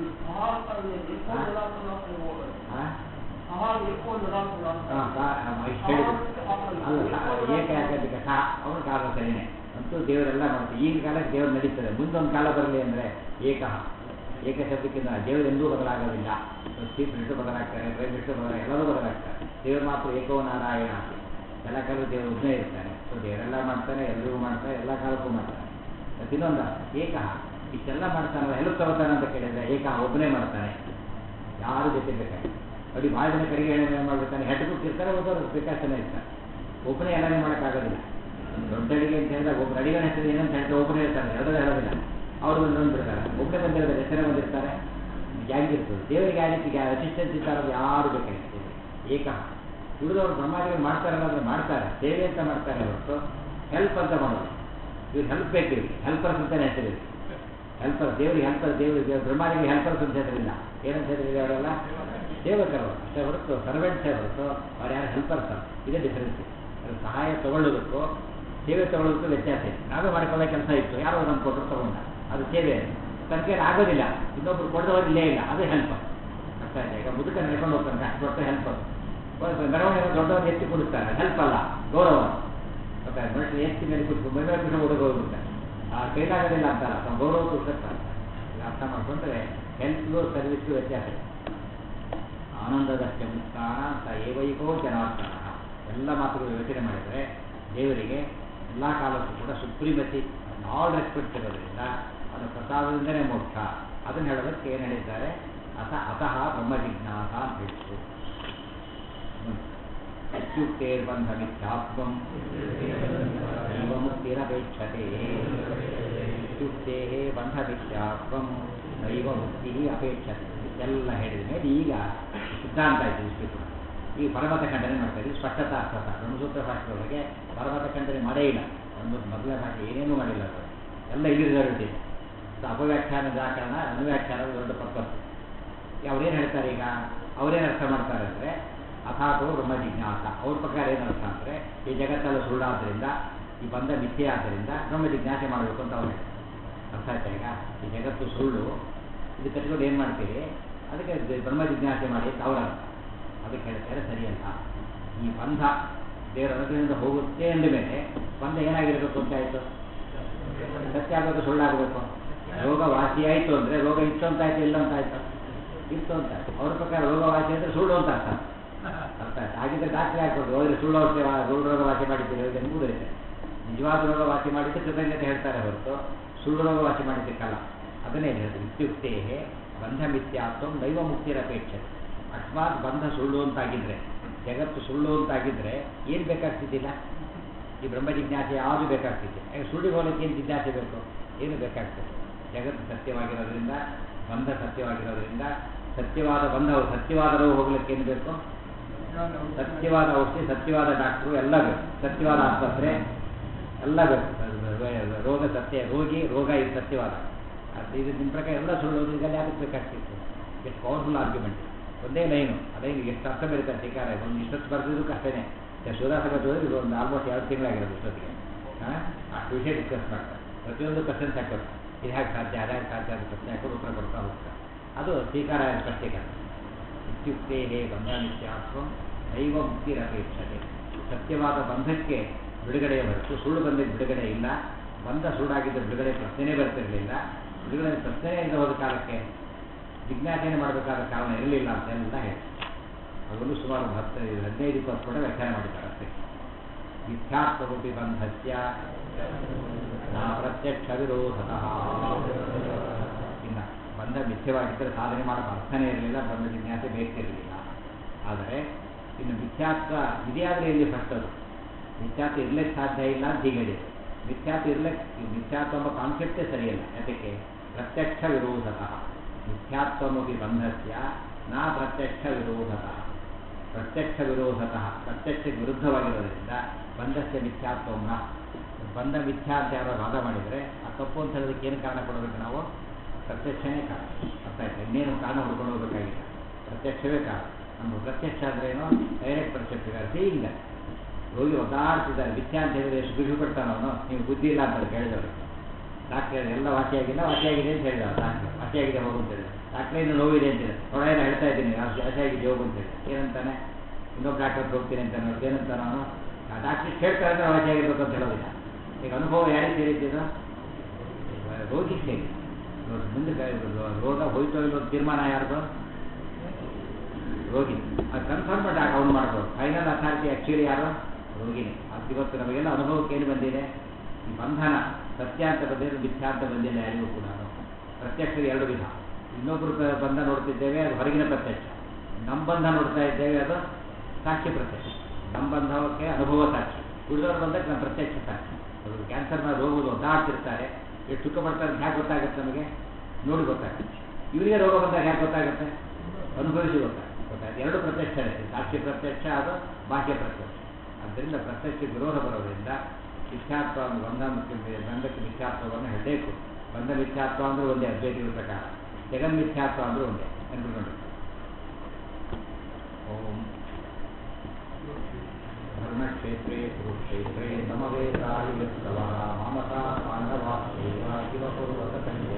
Speaker 1: ಏಕೆ ಹಾಕೋದಕ್ಕೆ ಸಹ ಅವನ ಕಾಲ ಸರಿನೇ ಅಂತೂ ದೇವರೆಲ್ಲ ಮಾಡ್ತೀವಿ. ಈಗಿನ ಕಾಲಕ್ಕೆ ದೇವರು ನಡೀತದೆ. ಮುಂದೊಂದು ಕಾಲ ಬರಲಿ ಅಂದರೆ ಏಕ ಶಬ್ದಕ್ಕಿಂತ ದೇವರು ಎಂದೂ ಬದಲಾಗೋದಿಲ್ಲ. ಚೀಫ್ ಮಿನಿಸ್ಟರ್ ಬದಲಾಗ್ತಾರೆ, ಪ್ರೈಮ್ ಮಿನಿಸ್ಟರ್ ಎಲ್ಲರೂ ಬದಲಾಗ್ತಾರೆ. ದೇವರು ಮಾತ್ರ ಏಕೋ ನಾರಾಯಣ. ಎಲ್ಲ ಕಾಲಕ್ಕೂ ದೇವರು ಒಬ್ಬನೇ ಇರ್ತಾನೆ. ಸೊ ದೇವರೆಲ್ಲ ಮಾಡ್ತಾನೆ, ಎಲ್ಲರಿಗೂ ಮಾಡ್ತಾರೆ, ಎಲ್ಲ ಕಾಲಕ್ಕೂ ಮಾಡ್ತಾರೆ. ಮತ್ತು ಇನ್ನೊಂದು ಇಷ್ಟೆಲ್ಲ ಮಾಡ್ತಾನಲ್ಲ, ಹೆಲ್ಪ್ ತಗೋತಾನೆ ಅಂತ ಕೇಳಿದರೆ ಒಬ್ಬನೇ ಮಾಡ್ತಾನೆ, ಯಾರು ಜೊತೆ ಬೇಕಾಗಿ. ನೋಡಿ ಭಾಳ ಜನ ಕಡೆಗೆ ಏನು ಮಾಡ್ಬಿಡ್ತಾನೆ, ಹೆಡ್ ಇರ್ತಾರೆ, ಒಬ್ಬರು ಪ್ರಿಕಾಷನ್ ಇರ್ತಾರೆ. ಒಬ್ಬನೇ ಎಲ್ಲನೇ ಮಾಡೋಕ್ಕಾಗೋದಿಲ್ಲ. ದೊಡ್ಡ ಅಡಿಗೆ ಅಂತ ಹೇಳಿದಾಗ ಒಬ್ಬರು ಅಡಿಗೆ ಹೆಸರು ಏನಂತ ಹೇಳಿದ್ರೆ ಒಬ್ಬನೇ ಇರ್ತಾರೆ, ಎರಡದೇ ಹೇಳೋದಿಲ್ಲ. ಅವರು ಒಂದು ಬಿಡ್ತಾರೆ, ಒಬ್ಬನೇ ಬಂದಿರೋದು ಹೆಸರೇ ಬಂದಿರ್ತಾರೆ. ಜಾಗಿರ್ತದೆ. ದೇವರಿಗೆ ಯಾವ ರೀತಿ ಅಸಿಸ್ಟೆನ್ಸ್ ಇರ್ತಾರೋ ಯಾರು ಬೇಕಾಗಿರ್ತದೆ. ಉಳಿದವರು ಬ್ರಹ್ಮಾದಿಗಳು ಮಾಡ್ತಾರೆ ಅನ್ನೋದ್ರೆ ಮಾಡ್ತಾರೆ, ಸೇವೆ ಅಂತ ಮಾಡ್ತಾರೆ ಹೊರತು ಹೆಲ್ಪ್ ಅಂತ ಮಾಡೋದು. ಇವ್ರು ಹೆಲ್ಪ್ ಬೇಕು, ಇವ್ರಿಗೆ ಹೆಲ್ಪರ್ಸ್ ಅಂತಲೇ ಹೆಸರಿದೆ. ಹೆಲ್ಪರ್ ದೇವರಿಗೆ ಹೆಲ್ಪರ್, ಬ್ರಹ್ಮಾದಿಗೆ ಹೆಲ್ಪರ್ಸ್ ಅಂತ ಹೆಸರಿಲ್ಲ. ಏನಂತ ಹೆಸರಿದೆ? ಅವರೆಲ್ಲ ಸೇವಕರು ಅಷ್ಟೇ ಹೊರತು ಸರ್ವೆಂಟ್ಸೇ ಹೊರತು ಅವ್ರು ಯಾರು ಹೆಲ್ಪರ್ಸ್ ಅಲ್ಲ. ಇದೇ ಡಿಫರೆನ್ಸ್. ಸಹಾಯ ತಗೊಳ್ಳೋದಕ್ಕೂ ಸೇವೆ ತಗೊಳ್ಳೋದಕ್ಕೂ ವ್ಯತ್ಯಾಸ ಇದೆ. ನಾವೇ ಮಾಡಿಕೊಳ್ಳೋ ಕೆಲಸ ಇತ್ತು, ಯಾರೋ ಒಂದು ಕೊಟ್ಟರು ತಗೊಂಡ, ಅದು ಸೇವೆ. ತನಕೇನು ಆಗೋದಿಲ್ಲ, ಇನ್ನೊಬ್ರು ಕೊಡದವ್ರು ಇಲ್ಲೇ ಇಲ್ಲ, ಅದು ಹೆಲ್ಪರ್. ಅರ್ಥ ಆಯ್ತಾ? ಈಗ ಮುದುಕ ನಡ್ಕೊಂಡು ಹೋಗ್ತಾನೆ, ಅಷ್ಟು ಕೊಟ್ಟು ಹೆಲ್ಪರ್. ಮೆರವಣಿಗೆ ದೊಡ್ಡವ್ರು ಎತ್ತಿ ಕೊಡಿಸ್ತಾರೆ, ಹೆಲ್ಪ್ ಅಲ್ಲ, ಗೌರವ. ಗೊತ್ತಾಯ್ತು? ಮನುಷ್ಯ ಎತ್ತಿ ಮೇಲೆ ಕೂತ್ಕೊಂಡು ಮೈಮೇಲೆ ಬಿಟ್ಟು ಹುಡುಗ ಹೋಗ್ಬಿಡ್ತಾರೆ. ಆ ಕೈಲಾಗೋದಿಲ್ಲ ಅಂತಲ್ಲ, ತಮ್ಮ ಗೌರವ ತೋರಿಸ್ತಾರೆ. ಅರ್ಥ ಮಾಡಿಕೊಂಡ್ರೆ ಹೆಲ್ಪ್ಗೂ ಸರ್ವಿಸ್ಗೂ ವ್ಯತ್ಯಾಸ ಇದೆ. ಆನಂದದಷ್ಟೇ ಮುಕ್ತಾನ ಸ ಏವೈಕೋ ಜನಾರ್ದನ. ಎಲ್ಲ ಮಾತುಗಳು ಯೋಚನೆ ಮಾಡಿದರೆ ದೇವರಿಗೆ ಎಲ್ಲ ಕಾಲಕ್ಕೂ ಕೂಡ ಸುಪ್ರೀಮಸಿ, ಆಲ್ ರೆಸ್ಪೆಕ್ಟ್ ಇರೋದ್ರಿಂದ ಅದು ಪ್ರಸಾದದಿಂದಲೇ ಮೋಕ್ಷ. ಅದನ್ನು ಹೇಳೋದಕ್ಕೆ ಏನು ಹೇಳಿದ್ದಾರೆ? ಅತಃ ಬ್ರಹ್ಮ ಜಿಜ್ಞಾಸ ಅಂತ ಹೇಳಿದ್ರು. ಇತ್ಯುಕ್ತೇರ್ಬಂಧ ಮಿಥ್ಯಾತ್ವಂ ಜೀವ ಮುಕ್ತಿರಪೇಕ್ಷತೆ. ಇತ್ಯುಕ್ತೇ ಬಂಧ ಮಿಥ್ಯಾತ್ವಂ ದೈವ ಮುಕ್ತಿ ಅಪೇಕ್ಷತೆ. ಎಲ್ಲ ಹೇಳಿದ ಮೇಲೆ ಈಗ ಸಿದ್ಧಾಂತ ಆಯಿತು. ಇಷ್ಟು ಕೂಡ ಈಗ ಪರಮತ ಖಂಡನೆ ಮಾಡ್ತಾರೆ. ಸ್ಪಷ್ಟತಾ ಅರ್ಥತ ಬ್ರಹ್ಮಸೂತ್ರ ಭಾಷೆಯೊಳಗೆ ಪರಮತ ಖಂಡನೆ ಮಾಡೇ ಇಲ್ಲ. ಒಂದು ಮೊದಲನೇ ಭಾಷೆ ಏನೇನೂ ಮಾಡಿಲ್ಲ. ಅದು ಎಲ್ಲ ಇಲ್ಲಿ ರಿಸಲ್ಟ್ ಇದೆ. ಅಪವ್ಯಾಖ್ಯಾನ ವ್ಯಾಕರಣ, ಅನುವ್ಯಾಖ್ಯಾನದ ದೊಡ್ಡ ಪರ್ಪಸ್. ಅವ್ರೇನು ಹೇಳ್ತಾರೆ? ಈಗ ಅವರೇನು ಅರ್ಥ ಮಾಡ್ತಾರೆ ಅಂದರೆ ಅಥಾತೋ ಬ್ರಹ್ಮ ಜಿಜ್ಞಾಸ. ಅವ್ರ ಪ್ರಕಾರ ಏನು ಅರ್ಥ ಅಂದರೆ ಈ ಜಗತ್ತೆಲ್ಲ ಸುಳ್ಳಾದ್ರಿಂದ ಈ ಬಂಧ ಮಿಥ್ಯೆ ಆದ್ದರಿಂದ ಬ್ರಹ್ಮ ಜಿಜ್ಞಾಸೆ ಮಾಡಬೇಕು ಅಂತ ಅವ್ರು ಹೇಳ್ತಾರೆ. ಅರ್ಥ ಆಯ್ತಾ? ಈಗ ಈ ಜಗತ್ತು ಸುಳ್ಳು, ಇದು ಕಟ್ಕೊಂಡು ಏನು ಮಾಡ್ತೀರಿ, ಅದಕ್ಕೆ ಬ್ರಹ್ಮ ಜಿಜ್ಞಾಸೆ ಮಾಡಿ ಅಂತ ಅವರ ಅದಕ್ಕೆ ಹೇಳ್ತಾರೆ ಸರಿಯಲ್ಲ. ಈ ಬಂಧ ದೇವರ ಅನುಗ್ರಹದಿಂದ ಹೋಗುತ್ತೆ ಅಂದ ಮೇಲೆ ಬಂಧ ಏನಾಗಿರಬೇಕು ಅಂತ ಆಯಿತು, ಸತ್ಯ ಆಗಬೇಕು ಸುಳ್ಳಾಗಬೇಕು. ರೋಗ ವಾಸಿಯಾಯಿತು ಅಂದರೆ ರೋಗ ಇತ್ತು ಅಂತ ಆಯ್ತು, ಇಲ್ಲ ಅಂತ ಆಯ್ತು, ಇತ್ತು ಅಂತ. ಅವ್ರ ಪ್ರಕಾರ ರೋಗ ವಾಸಿ ಅಂದರೆ ಸುಳ್ಳು ಅಂತ ಅರ್ಥ. ಅರ್ಥ ಆಯ್ತು? ಹಾಗಿದ್ರೆ ಡಾಕ್ಟ್ರಿ ಹಾಕ್ಬೋದು, ಹೋದರೆ ಸುಳ್ಳು ಔಷಧಿ ಸುಳ್ಳು ರೋಗ ವಾಸಿ ಮಾಡಿದ್ದೀರಿ ಅವರಿಗೆ ಎಂಬುದಿದೆ. ನಿಜವಾದ ರೋಗ ವಾಸಿ ಮಾಡಿದ್ದು ಕೃತಜ್ಞತೆ ಹೇಳ್ತಾರೆ ಹೊರತು ಸುಳ್ಳು ರೋಗ ವಾಸಿ ಮಾಡಿದ್ದಕ್ಕಲ್ಲ. ಅದನ್ನೇ ಹೇಳ್ತಾರೆ ಇತ್ಯುಕ್ತೇ ಬಂಧ ಮಿಥ್ಯಾತ್ವ ದೈವ ಮುಕ್ತಿರಪೇಕ್ಷೆ. ಅಕಸ್ಮಾತ್ ಬಂಧ ಸುಳ್ಳು ಅಂತಾಗಿದ್ದರೆ, ಜಗತ್ತು ಸುಳ್ಳು ಅಂತಾಗಿದ್ದರೆ ಏನು ಬೇಕಾಗ್ತಿದ್ದಿಲ್ಲ, ಈ ಬ್ರಹ್ಮ ಜಿಜ್ಞಾಸೆ ಯಾವುದು ಬೇಕಾಗ್ತಿದೆ. ಸುಳ್ಳಿಗೆ ಹೋಗಲಿಕ್ಕೆ ಏನು ಜಿಜ್ಞಾಸೆ ಬೇಕು, ಏನು ಬೇಕಾಗ್ತದೆ. ಜಗತ್ತು ಸತ್ಯವಾಗಿರೋದ್ರಿಂದ, ಬಂಧ ಸತ್ಯವಾಗಿರೋದ್ರಿಂದ, ಸತ್ಯವಾದ ಬಂಧವು ಸತ್ಯವಾದ ರೋಗ ಹೋಗ್ಲಿಕ್ಕೆ ಏನು ಬೇಕು, ಸತ್ಯವಾದ ಔಷಧಿ, ಸತ್ಯವಾದ ಡಾಕ್ಟ್ರು ಎಲ್ಲ ಬೇಕು, ಸತ್ಯವಾದ ಆಸ್ಪತ್ರೆ ಎಲ್ಲ ಬೇಕು. ರೋಗ ಸತ್ಯ, ರೋಗಿ ರೋಗ ಇದು ಸತ್ಯವಾದ. ಇದು ನಿಮ್ಮ ಪ್ರಕಾರ ಎಲ್ಲ ಸುಳ್ಳು, ಇದೆಲ್ಲ ಯಾಕೆ ಬೇಕಾಗ್ತಿತ್ತು. ಎಷ್ಟು ಪವರ್ಫುಲ್ ಆರ್ಗ್ಯುಮೆಂಟ್. ಒಂದೇ ಲೈನು, ಅದೇನು ಎಷ್ಟು ಅರ್ಥ ಬರೀತಾರೆ ಟೀಕಾರ. ಒಂದು ಇಷ್ಟೊತ್ತು ಬರೆದಿದ್ದು ಕಷ್ಟನೇ. ಶಿವದಾಸಗತ ಹೋದ್ರೆ ಇದು ಒಂದು ಆಲ್ಮೋಸ್ಟ್ 2 ತಿಂಗಳಾಗಿರೋದು ಇಷ್ಟೊತ್ತಿಗೆ. ಅಷ್ಟು ವಿಷಯ ಡಿಸ್ಕಸ್ ಮಾಡ್ತಾರೆ. ಪ್ರತಿಯೊಂದು ಕ್ವಶನ್ಸ್ ಹಾಕೋದು, ಇದು ಹೇಗೆ ಸಾಧ್ಯ, ಅದ್ಯಾಕೆ ಸಾಧ್ಯ ಅಂತ ಪ್ರಶ್ನೆ ಹಾಕೋದು ಉತ್ತರ ಕೊಡ್ತಾ ಹೋಗ್ತಾರೆ. ಅದು ಟೀಕಾರ ಸ್ಪಷ್ಟೀಕರಣ. ಇತ್ಯುಕ್ತೇ ಬಂಧ ಮಿಥ್ಯಾತ್ವ ದೈವ ಮುಕ್ತಿರಪೇಕ್ಷತೆ. ಸತ್ಯವಾದ ಬಂಧಕ್ಕೆ ಬಿಡುಗಡೆಯ ಹೊರತು ಸುಳ್ಳು ಬಂಧಕ್ಕೆ ಬಿಡುಗಡೆ ಇಲ್ಲ. ಬಂಧ ಸುಳ್ಳಾಗಿದ್ದ ಬಿಡುಗಡೆ ಪ್ರಶ್ನೆನೇ ಬರ್ತಿರಲಿಲ್ಲ. ಬಿಡುಗಡೆ ಪ್ರಶ್ನೆಯಿಂದ ಹೋದ ಕಾಲಕ್ಕೆ ಜಿಜ್ಞಾಸೆನೇ ಮಾಡಬೇಕಾದ ಕಾರಣ ಇರಲಿಲ್ಲ ಅಂತೆಲ್ಲ ಹೇಳಿ ಅದೊಂದು ಸುಮಾರು 15-20 ಕೂಡ ವ್ಯಾಖ್ಯಾನ ಮಾಡಿದ್ದಾರೆ ಅಷ್ಟೇ. ಮಿಥ್ಯಾತ್ವರೂಪಿ ಬಂಧಸ್ಯ ಪ್ರತ್ಯಕ್ಷ ವಿರೋಧತಃ. ಇನ್ನು ಬಂಧ ಮಿಥ್ಯವಾಗಿದ್ದರೆ ಸಾಧನೆ ಮಾಡೋ ಅರ್ಥನೇ ಇರಲಿಲ್ಲ, ಬ್ರಹ್ಮ ಜಿಜ್ಞಾಸೆ ಬೇಕಿರಲಿಲ್ಲ. ಆದರೆ ಇನ್ನು ಮಿಥ್ಯಾತ್ವ ಇದೆಯಾದರೆ ಇಲ್ಲಿ ಫಸ್ಟ್ ಅದು ಮಿಥ್ಯಾತ್ವ ಇರಲಿಕ್ಕೆ ಸಾಧ್ಯ ಇಲ್ಲ ಅಂತ ಹೀಗೆ ಹೇಳಿದೆ. ಮಿಥ್ಯಾತ್ವ ಮಿಥ್ಯಾತ್ವ ಎಂಬ ಕಾನ್ಸೆಪ್ಟೇ ಸರಿಯಲ್ಲ. ಅದಕ್ಕೆ ಪ್ರತ್ಯಕ್ಷ ವಿರೋಧತಃ ಮಿಥ್ಯಾತ್ವಮಪಿ ಬಂಧಸ್ಯ ನಾ ಪ್ರತ್ಯಕ್ಷ ವಿರೋಧತಃ. ಪ್ರತ್ಯಕ್ಷ ವಿರೋಧತಃ ಪ್ರತ್ಯಕ್ಷಕ್ಕೆ ವಿರುದ್ಧವಾಗಿರೋದ್ರಿಂದ ಬಂಧಸ್ಯ ಮಿಥ್ಯಾತ್ವನ. ಬಂಧ ಮಿಥ್ಯಾ ಅಂತ ಯಾರೋ ವಾದ ಮಾಡಿದರೆ ಆ ತಪ್ಪು ಅಂತ ಹೇಳೋದಕ್ಕೆ ಏನು ಕಾರಣ ಕೊಡಬೇಕು ನಾವು? ಪ್ರತ್ಯಕ್ಷನೇ ಕಾರಣ. ಅರ್ಥ ಆಯ್ತು? ಇನ್ನೇನು ಕಾರಣ ಹುಡ್ಕೊಂಡು ಹೋಗಬೇಕಾಗಿಲ್ಲ, ಪ್ರತ್ಯಕ್ಷವೇ ಕಾರಣ. ನಮ್ಮ ಪ್ರತ್ಯಕ್ಷ ಅಂದ್ರೇನು? ಡೈರೆಕ್ಟ್ ಪ್ರತ್ಯಕ್ಷ. ಇಲ್ಲ ರೋಗಿ ಒದ್ದಾಡ್ತಿದ್ದಾರೆ, ಮಿಥ್ಯಾ ಅಂತ ಹೇಳಿದ್ರೆ ಎಷ್ಟು ಬಿಡು ಕೊಡ್ತಾನವನು, ನೀವು ಬುದ್ಧಿ ಇಲ್ಲ ಅಂತ ಕೇಳಿದವರು. ಡಾಕ್ಟರ್ ಎಲ್ಲ ವಾಸಿಯಾಗಿಲ್ಲ, ವಾಸಿಯಾಗಿದೆ ಅಂತ ಹೇಳಿದ ಡಾಕ್ಟರ್. ವಾಸಿಯಾಗಿದೆ ಹೋಗು ಅಂತ ಹೇಳಿದ. ಡಾಕ್ಟ್ರೇ ಇನ್ನು ನೋವಿದೆ ಅಂತಿದೆ. ಹೊಡೆಯನ್ನು ಹೇಳ್ತಾ ಇದ್ದೀನಿ ವಾಸಿಯಾಗಿದೆ ಹೋಗು ಅಂತ ಹೇಳಿ. ಏನಂತಾನೆ? ಇನ್ನೊಬ್ಬ ಡಾಕ್ಟರ್ ಹೋಗ್ತೀನಿ ಅಂತ ನೋಡಿ ಏನಂತಾನೆ ಅವನು? ಆ ಡಾಕ್ಟ್ರ್ ಕೇಳ್ತಾರೆ ಅಂದರೆ ವಾಸಿಯಾಗಿರ್ಬೇಕು ಅಂತ ಹೇಳೋದಿಲ್ಲ. ಈಗ ಅನುಭವ ಯಾರಿಗೆ ಸೇರಿದ್ದಿದ್ದು? ರೋಗಿ ಸೇರಿ. ಮುಂದೆ ರೋಗ ಹೋಯ್ತೋ ಇಲ್ಲೋ ತೀರ್ಮಾನ ಯಾರ್ದು? ರೋಗಿ. ಅದು ಕನ್ಫರ್ಮ್ ಅವನು ಮಾಡ್ಬೋದು. ಫೈನಲ್ ಅಥಾರಿಟಿ ಆ್ಯಕ್ಚುಲಿ ಯಾರು? ರೋಗಿನೇ. ಅದು ಇವತ್ತು ನಮಗೆಲ್ಲ ಅನುಭವಕ್ಕೆ ಏನು ಬಂದಿದೆ? ಈ ಬಂಧನ ಸತ್ಯ ಅಂತ ಬಂದಿರೋ ಮಿಥ್ಯಾ ಅಂತ ಬಂದಿಲ್ಲ ಯಾರಿಗೂ ಕೂಡ. ಪ್ರತ್ಯಕ್ಷ 2 ವಿಧ. ಇನ್ನೊಬ್ಬರು ಬಂಧ ನೋಡ್ತಿದ್ದೇವೆ, ಅದು ಹೊರಗಿನ ಪ್ರತ್ಯಕ್ಷ. ನಮ್ಮ ಬಂಧ ನೋಡ್ತಾ ಇದ್ದೇವೆ, ಅದು ಸಾಕ್ಷಿ ಪ್ರತ್ಯಕ್ಷ. ನಮ್ಮ ಬಂಧವಕ್ಕೆ ಅನುಭವ ಸಾಕ್ಷಿ, ಉಳಿದವ್ರ ಬಂಧಕ್ಕೆ ನಮ್ಮ ಪ್ರತ್ಯಕ್ಷ ಸಾಕ್ಷಿ. ಅದು ಕ್ಯಾನ್ಸರ್ ಮಾಡಿ ಹೋಗೋದು ಒದ್ದಾಡ್ತಿರ್ತಾರೆ, ಎಷ್ಟು ಸುಖ ಪಡ್ತಾರೆ ಅಂತ ಹೇಗೆ ಗೊತ್ತಾಗುತ್ತೆ ನಮಗೆ? ನೋಡಿ ಗೊತ್ತಾಗುತ್ತೆ. ಇವರಿಗೆ ರೋಗ ಬಂದಾಗ ಹೇಗೆ ಗೊತ್ತಾಗುತ್ತೆ? ಅನುಭವಿಸಿ ಗೊತ್ತಾಗುತ್ತೆ. 2 ಪ್ರತ್ಯಕ್ಷ ಇರುತ್ತೆ, ಸಾಕ್ಷಿ ಪ್ರತ್ಯಕ್ಷ, ಅದು ಬಾಹ್ಯ ಪ್ರತ್ಯಕ್ಷ. ಆದ್ದರಿಂದ ಪ್ರತ್ಯಕ್ಷ ವಿರೋಧ ಬರೋದ್ರಿಂದ ಮಿಥ್ಯಾತ್ವ ಬಂಧಕ್ಕೆ ಮಿಥ್ಯಾತ್ವವನ್ನು ಹೇಳಬೇಕು. ಬಂಧ ಮಿಥ್ಯಾತ್ವ ಅಂದರೆ ಒಂದೇ ಅದ್ವೈತಿಗಳ ಪ್ರಕಾರ, ಜಗನ್ಮಿಥ್ಯಾತ್ವ ಅಂದರೆ ಒಂದೇ ನೆನಪಿಕೊಂಡು. ಓಂ ಧರ್ಮಕ್ಷೇತ್ರೇ ಕುರುಕ್ಷೇತ್ರೇ ಸಮವೇತಾಯುತ್ಸವ ಮಮತಾ ಪಾಂಡವಾ ಸೇವಾ ಶಿವಪೂರ್ವಕ